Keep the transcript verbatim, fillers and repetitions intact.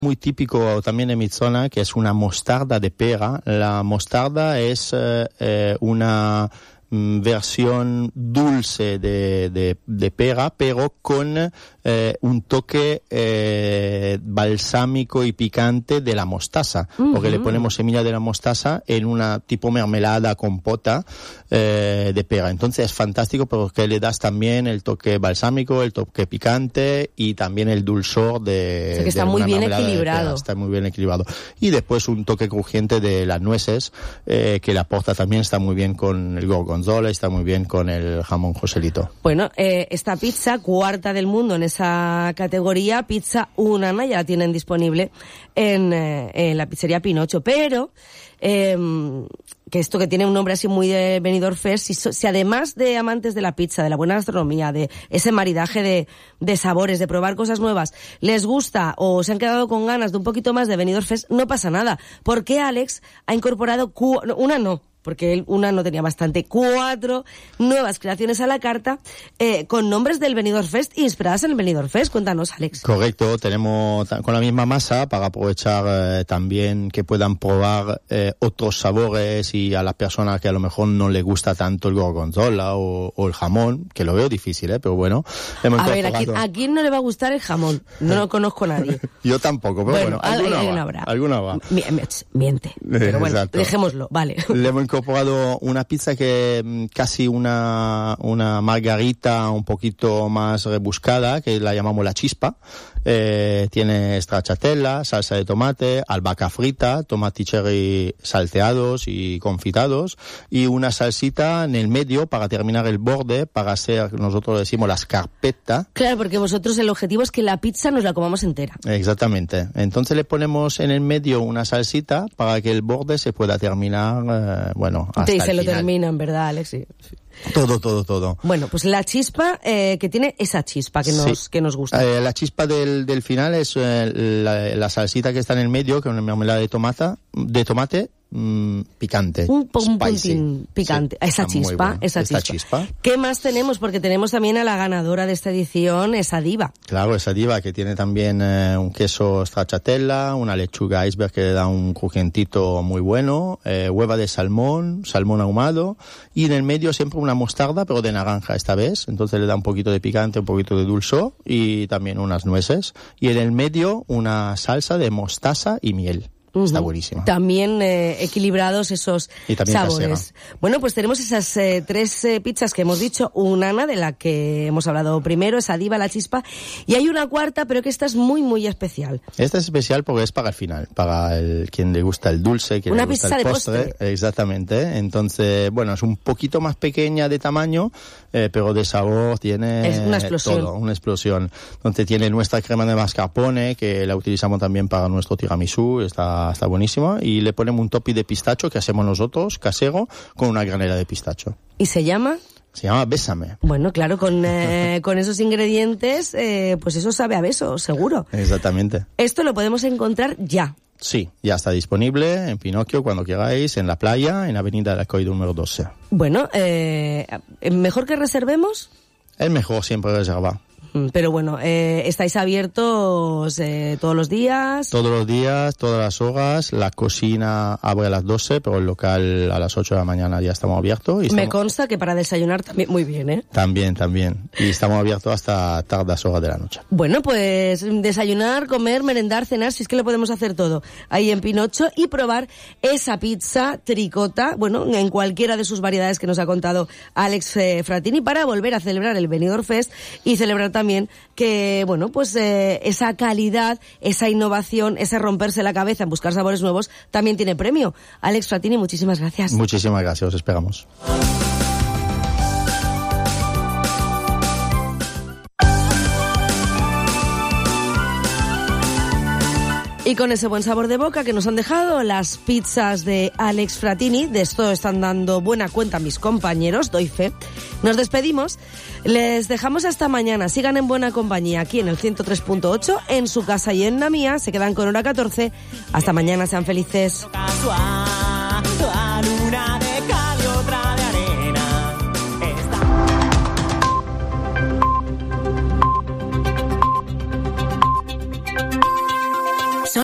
muy típico también en mi zona, que es una mostarda de pera. La mostarda es eh, eh, una mm, versión dulce de, de, de pera, pero con eh, un toque eh, balsámico y picante de la mostaza, uh-huh. porque le ponemos semilla de la mostaza en una tipo mermelada, compota eh, de pera. Entonces es fantástico porque le das también el toque balsámico, el toque picante y también el dulzor de, o sea que está de muy una bien mermelada equilibrado. De pera. Está muy bien equilibrado. Y después un toque crujiente de las nueces eh, que le aporta también, está muy bien con el gorgonzola, está muy bien con el jamón Joselito. Bueno, eh, esta pizza, cuarta del mundo en esa categoría, pizza Unana, ya la tienen disponible en, eh, en la pizzería Pinocho, pero eh, que esto que tiene un nombre así muy de Benidorm Fest, si, si además de amantes de la pizza, de la buena gastronomía, de ese maridaje de, de sabores, de probar cosas nuevas, les gusta o se han quedado con ganas de un poquito más de Benidorm Fest, no pasa nada, porque Alex ha incorporado cu- una no, porque él una no tenía bastante, cuatro nuevas creaciones a la carta eh, con nombres del Benidorm Fest inspiradas en el Benidorm Fest. Cuéntanos, Alex. Correcto, tenemos con la misma masa para aprovechar eh, también que puedan probar eh, otros sabores y a las personas que a lo mejor no les gusta tanto el gorgonzola o, o el jamón, que lo veo difícil, ¿eh? Pero bueno. Hemos a ver, ¿a quién, ¿a quién no le va a gustar el jamón? No lo conozco a nadie. Yo tampoco, pero bueno, bueno alguna, alguna va, habrá. Alguna va. Miente, pero bueno, exacto. Dejémoslo, vale. Le hemos incorporado una pizza que casi una una margarita un poquito más rebuscada, que la llamamos la chispa. Eh, tiene stracciatella, salsa de tomate, albahaca frita, tomate cherry salteados y confitados, y una salsita en el medio para terminar el borde, para hacer, nosotros decimos, la scarpetta. Claro, porque vosotros el objetivo es que la pizza nos la comamos entera. Exactamente. Entonces le ponemos en el medio una salsita para que el borde se pueda terminar, eh, bueno, hasta sí, el se lo final. terminan, ¿verdad, Alex? Sí. Todo, todo, todo. Bueno, pues la chispa, eh, que tiene esa chispa que nos, sí. que nos gusta. Eh, la chispa del, del final es eh, la, la salsita que está en el medio, que es una mermelada de tomate, de tomate, mmm, picante. Un, un puntín picante. Sí, esa chispa, bueno. esa Esta chispa. chispa. ¿Qué más tenemos? Porque tenemos también a la ganadora de esta edición, esa diva. Claro, esa diva que tiene también eh, un queso stracciatella, una lechuga iceberg que le da un crujientito muy bueno, eh, hueva de salmón, salmón ahumado, y en el medio siempre una mostarda, pero de naranja esta vez, entonces le da un poquito de picante, un poquito de dulzor, y también unas nueces, y en el medio una salsa de mostaza y miel. Uh-huh. Está buenísima. También eh, equilibrados esos sabores. Casera. Bueno, pues tenemos esas eh, tres eh, pizzas que hemos dicho, Unana, de la que hemos hablado primero, esa diva, la chispa, y hay una cuarta, pero que esta es muy, muy especial. Esta es especial porque es para el final, para el quien le gusta el dulce, quien una le gusta pizza el de postre. postre. Exactamente. Entonces, bueno, es un poquito más pequeña de tamaño, eh, pero de sabor tiene es una explosión. todo, una explosión. Entonces tiene nuestra crema de mascarpone, que la utilizamos también para nuestro tiramisú, está, está buenísima. Y le ponemos un topping de pistacho que hacemos nosotros, casero, con una granela de pistacho. ¿Y se llama? Se llama Bésame. Bueno, claro, con eh, con esos ingredientes, eh, pues eso sabe a beso, seguro. Exactamente. Esto lo podemos encontrar ya. Sí, ya está disponible en Pinocchio cuando queráis, en la playa, en Avenida del Coy número doce. Bueno, eh, ¿mejor que reservemos? Es mejor siempre reservar. Pero bueno, eh, ¿estáis abiertos eh, todos los días? Todos los días, todas las horas. La cocina abre a las doce, pero el local a las ocho de la mañana ya estamos abiertos. Y estamos... Me consta que para desayunar también muy bien, ¿eh? También, también. Y estamos abiertos hasta tardas horas de la noche. Bueno, pues desayunar, comer, merendar, cenar, si es que lo podemos hacer todo ahí en Pinocho, y probar esa pizza tricota, bueno, en cualquiera de sus variedades que nos ha contado Alex eh, Fratini, para volver a celebrar el Benidorm Fest y celebrar también también que, bueno, pues eh, esa calidad, esa innovación, ese romperse la cabeza en buscar sabores nuevos también tiene premio. Alex Fratini, muchísimas gracias. Muchísimas gracias, os esperamos. Y con ese buen sabor de boca que nos han dejado las pizzas de Alex Fratini, de esto están dando buena cuenta mis compañeros, doy fe, nos despedimos. Les dejamos hasta mañana. Sigan en buena compañía aquí en el ciento tres punto ocho, en su casa y en la mía. Se quedan con hora catorce. Hasta mañana, sean felices.